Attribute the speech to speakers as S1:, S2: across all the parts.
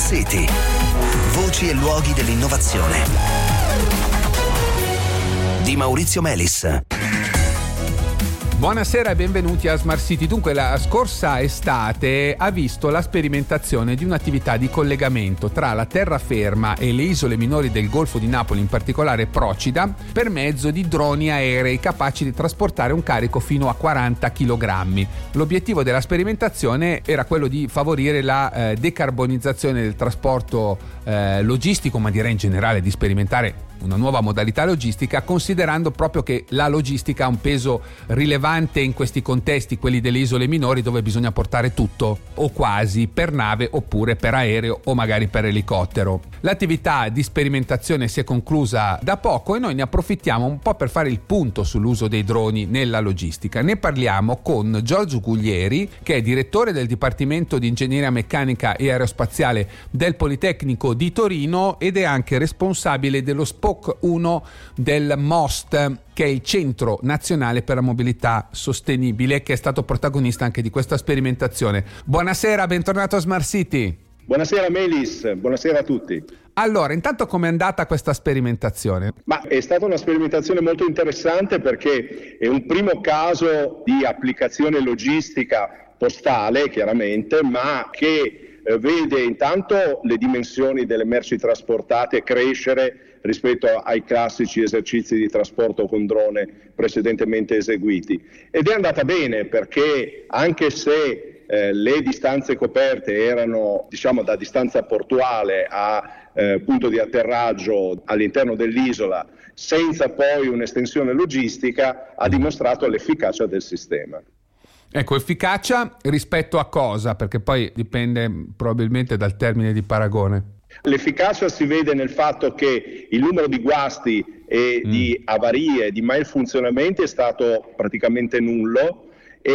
S1: City. Voci e luoghi dell'innovazione. Di Maurizio Melis.
S2: Buonasera e benvenuti a Smart City. Dunque, la scorsa estate ha visto la sperimentazione di un'attività di collegamento tra la terraferma e le isole minori del Golfo di Napoli, in particolare Procida, per mezzo di droni aerei capaci di trasportare un carico fino a 40 kg. L'obiettivo della sperimentazione era quello di favorire la decarbonizzazione del trasporto logistico, ma direi in generale di sperimentare una nuova modalità logistica, considerando proprio che la logistica ha un peso rilevante in questi contesti, quelli delle isole minori, dove bisogna portare tutto o quasi per nave oppure per aereo o magari per elicottero. L'attività di sperimentazione si è conclusa da poco e noi ne approfittiamo un po' per fare il punto sull'uso dei droni nella logistica. Ne parliamo con Giorgio Guglieri, che è direttore del Dipartimento di Ingegneria Meccanica e Aerospaziale del Politecnico di Torino ed è anche responsabile dello SPOC 1 del MOST, che è il Centro Nazionale per la Mobilità Sostenibile, che è stato protagonista anche di questa sperimentazione. Buonasera, bentornato a Smart City.
S3: Buonasera Melis, buonasera a tutti.
S2: Allora, intanto com'è andata questa sperimentazione?
S3: Ma è stata una sperimentazione molto interessante perché è un primo caso di applicazione logistica postale, chiaramente, ma che vede intanto le dimensioni delle merci trasportate crescere rispetto ai classici esercizi di trasporto con drone precedentemente eseguiti. Ed è andata bene perché anche se le distanze coperte erano, diciamo, da distanza portuale a punto di atterraggio all'interno dell'isola, senza poi un'estensione logistica, ha dimostrato l'efficacia del sistema.
S2: Ecco, efficacia rispetto a cosa? Perché poi dipende probabilmente dal termine di paragone.
S3: L'efficacia si vede nel fatto che il numero di guasti e di avarie, di malfunzionamenti è stato praticamente nullo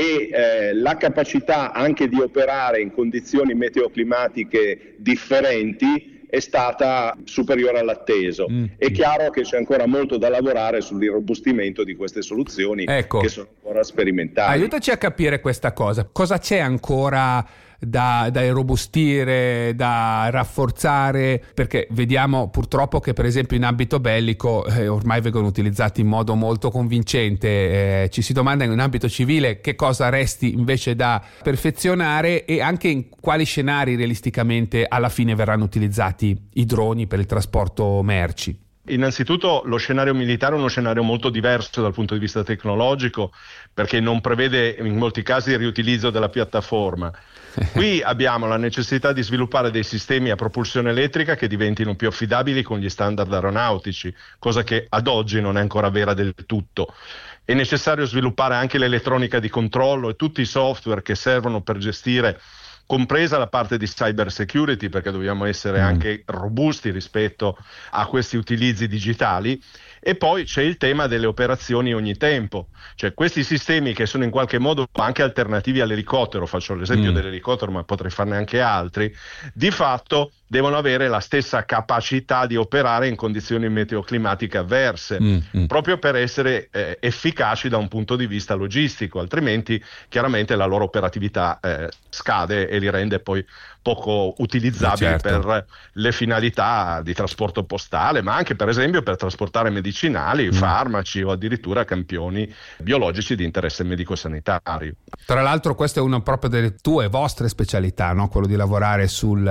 S3: e la capacità anche di operare in condizioni meteoclimatiche differenti è stata superiore all'atteso. È chiaro che c'è ancora molto da lavorare sull'irrobustimento di queste soluzioni, ecco, che sono ancora sperimentali.
S2: Aiutaci a capire questa cosa. Cosa c'è ancora da irrobustire, da rafforzare? Perché vediamo purtroppo che per esempio in ambito bellico ormai vengono utilizzati in modo molto convincente. Ci si domanda in ambito civile che cosa resti invece da perfezionare e anche in quali scenari realisticamente alla fine verranno utilizzati i droni per il trasporto merci.
S4: Innanzitutto lo scenario militare è uno scenario molto diverso dal punto di vista tecnologico, perché non prevede in molti casi il riutilizzo della piattaforma. Qui abbiamo la necessità di sviluppare dei sistemi a propulsione elettrica che diventino più affidabili con gli standard aeronautici, cosa che ad oggi non è ancora vera del tutto. È necessario sviluppare anche l'elettronica di controllo e tutti i software che servono per gestire, compresa la parte di cyber security, perché dobbiamo essere anche robusti rispetto a questi utilizzi digitali. E poi c'è il tema delle operazioni ogni tempo, cioè questi sistemi che sono in qualche modo anche alternativi all'elicottero, faccio l'esempio dell'elicottero ma potrei farne anche altri, di fatto devono avere la stessa capacità di operare in condizioni meteoclimatiche avverse, proprio per essere efficaci da un punto di vista logistico, altrimenti chiaramente la loro operatività scade e li rende poi poco utilizzabili per le finalità di trasporto postale, ma anche per esempio per trasportare medicinali, farmaci o addirittura campioni biologici di interesse medico-sanitario.
S2: Tra l'altro questa è una proprio delle vostre specialità, no? Quello di lavorare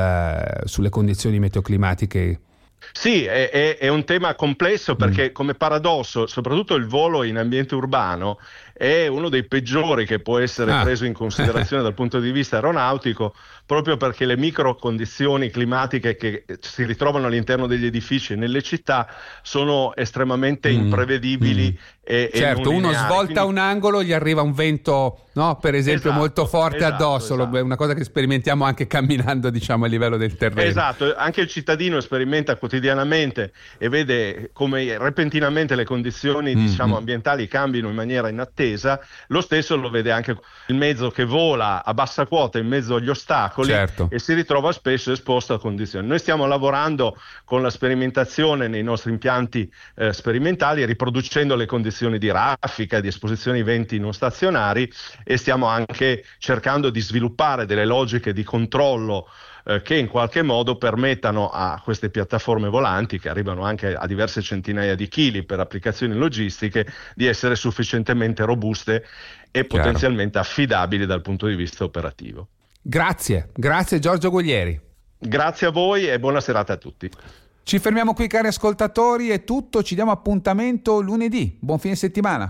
S2: sulle condizioni meteoclimatiche.
S4: Sì, è un tema complesso perché come paradosso, soprattutto il volo in ambiente urbano è uno dei peggiori che può essere preso in considerazione dal punto di vista aeronautico, proprio perché le micro condizioni climatiche che si ritrovano all'interno degli edifici e nelle città sono estremamente imprevedibili e
S2: certo,
S4: non
S2: uno
S4: lineari.
S2: svolta
S4: Quindi...
S2: un angolo, gli arriva un vento, no? Per esempio molto forte addosso,
S4: esatto.
S2: È una cosa che sperimentiamo anche camminando, diciamo, a livello del terreno.
S4: Esatto, anche il cittadino sperimenta quotidianamente e vede come repentinamente le condizioni diciamo ambientali cambino in maniera inattesa. Lo stesso lo vede anche il mezzo che vola a bassa quota in mezzo agli ostacoli,
S2: certo,
S4: e si ritrova spesso esposto a condizioni. Noi stiamo lavorando con la sperimentazione nei nostri impianti sperimentali, riproducendo le condizioni esposizioni di raffica, di esposizioni ai venti non stazionari, e stiamo anche cercando di sviluppare delle logiche di controllo che in qualche modo permettano a queste piattaforme volanti, che arrivano anche a diverse centinaia di chili per applicazioni logistiche, di essere sufficientemente robuste e potenzialmente affidabili dal punto di vista operativo.
S2: Grazie Giorgio Guglieri.
S4: Grazie a voi e buona serata a tutti.
S2: Ci fermiamo qui, cari ascoltatori, è tutto, ci diamo appuntamento lunedì. Buon fine settimana.